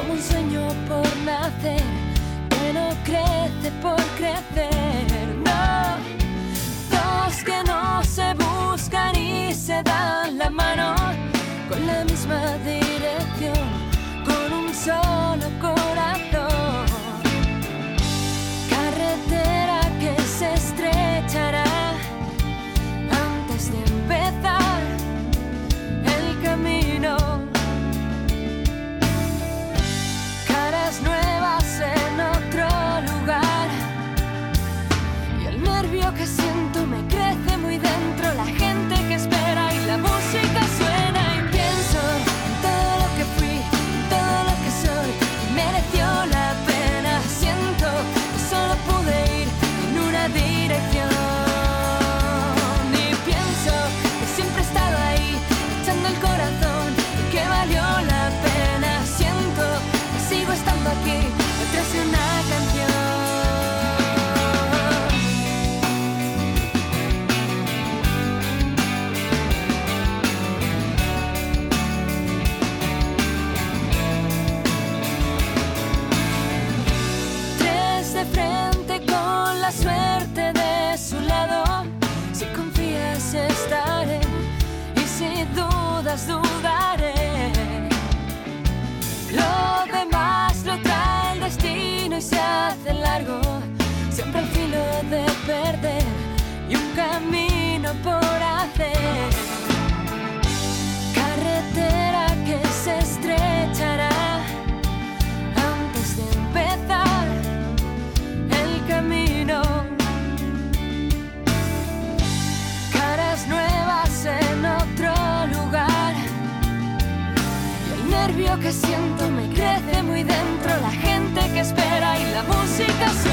como un sueño por nacer, que no crece por crecer, no. Dos que no se buscan y se dan la mano, con la misma dirección, con un solo corazón. Carretera que se estrechará antes de empezar el camino. Caras nuevas en otro lugar, y el nervio que siento me crece muy dentro. La gente que espera y la música suena, y pienso en todo lo que fui, en todo lo que soy, y mereció la pena. Siento que solo pude ir en una dirección, y pienso que siempre he estado ahí, echando el corazón, y que valió la pena. Siento que sigo estando aquí, detrás de una canción. De frente con la suerte de su lado. Si confías estaré, y si dudas dudaré. Lo demás lo trae el destino y se hace largo, siempre al filo de perder y un camino por hacer. Carretera que se estrechará antes de empezar el camino. Caras nuevas en otro lugar, y el nervio que siento me crece muy dentro. La gente que espera y la música suena.